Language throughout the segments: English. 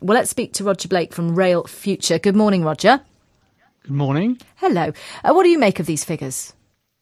Well, let's speak to Roger Blake from Rail Future. Good morning, Roger. Good morning. Hello. What do you make of these figures?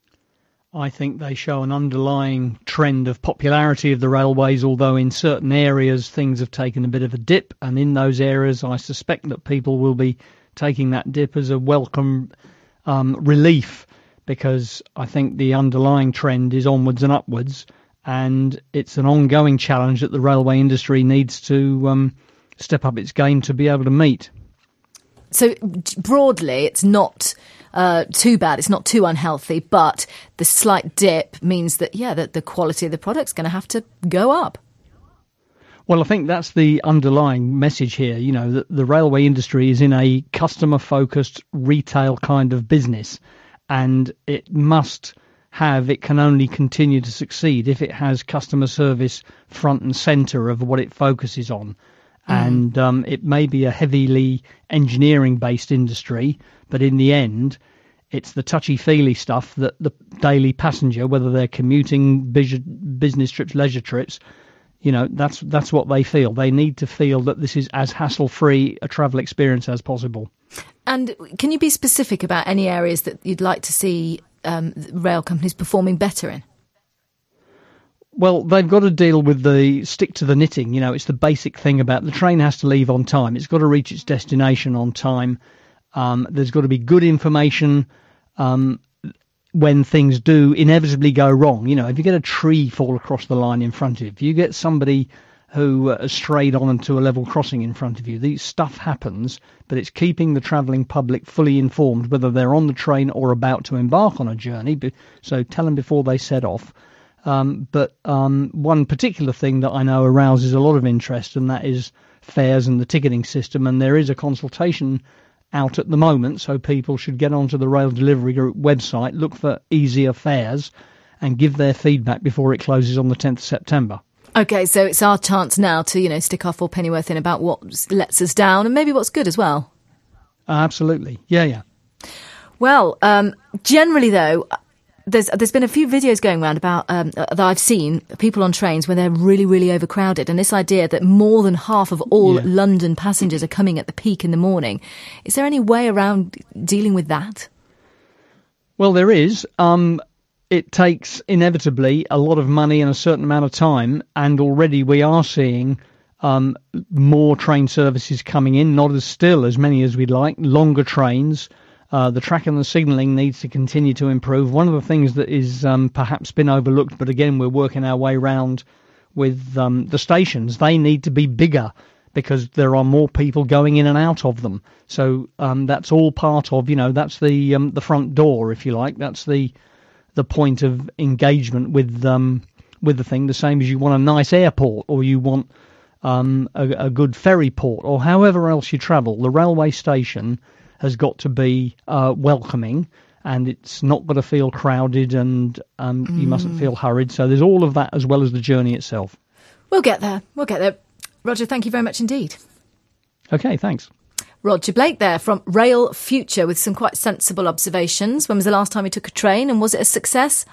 I think they show an underlying trend of popularity of the railways, although in certain areas things have taken a bit of a dip, and in those areas I suspect that people will be taking that dip as a welcome relief, because I think the underlying trend is onwards and upwards, and it's an ongoing challenge that the railway industry needs to step up its game to be able to meet. So broadly, it's not too bad, it's not too unhealthy, but the slight dip means that, that the quality of the product's going to have to go up. Well, I think that's the underlying message here, that the railway industry is in a customer-focused retail kind of business, and it can only continue to succeed if it has customer service front and centre of what it focuses on. And it may be a heavily engineering-based industry, but in the end, it's the touchy-feely stuff that the daily passenger, whether they're commuting, business trips, leisure trips, that's what they feel. They need to feel that this is as hassle-free a travel experience as possible. And can you be specific about any areas that you'd like to see rail companies performing better in? Well, they've got to deal with the stick to the knitting. It's the basic thing about the train has to leave on time. It's got to reach its destination on time. There's got to be good information when things do inevitably go wrong. If you get a tree fall across the line in front of you, if you get somebody who has strayed onto a level crossing in front of you, these stuff happens, but it's keeping the travelling public fully informed, whether they're on the train or about to embark on a journey. So tell them before they set off. But one particular thing that I know arouses a lot of interest, and that is fares and the ticketing system. And there is a consultation out at the moment, so people should get onto the Rail Delivery Group website, look for easier fares, and give their feedback before it closes on the 10th of September. OK, so it's our chance now to, stick our full pennyworth in about what lets us down and maybe what's good as well. Absolutely. Yeah. Well, generally, though, there's been a few videos going around about that I've seen people on trains where they're really, really overcrowded, and this idea that more than half of all London passengers are coming at the peak in the morning. Is there any way around dealing with that? Well, there is. It takes inevitably a lot of money and a certain amount of time, and already we are seeing more train services coming in, not as many as we'd like, longer trains. The track and the signalling needs to continue to improve. One of the things that is perhaps been overlooked, but again, we're working our way round with the stations. They need to be bigger because there are more people going in and out of them. So that's all part of, that's the front door, if you like. That's the point of engagement with the thing. The same as you want a nice airport, or you want a good ferry port, or however else you travel. The railway station has got to be welcoming, and it's not got to feel crowded, and you mustn't feel hurried. So there's all of that as well as the journey itself. We'll get there. Roger, thank you very much indeed. OK, thanks. Roger Blake there from Rail Future with some quite sensible observations. When was the last time you took a train, and was it a success?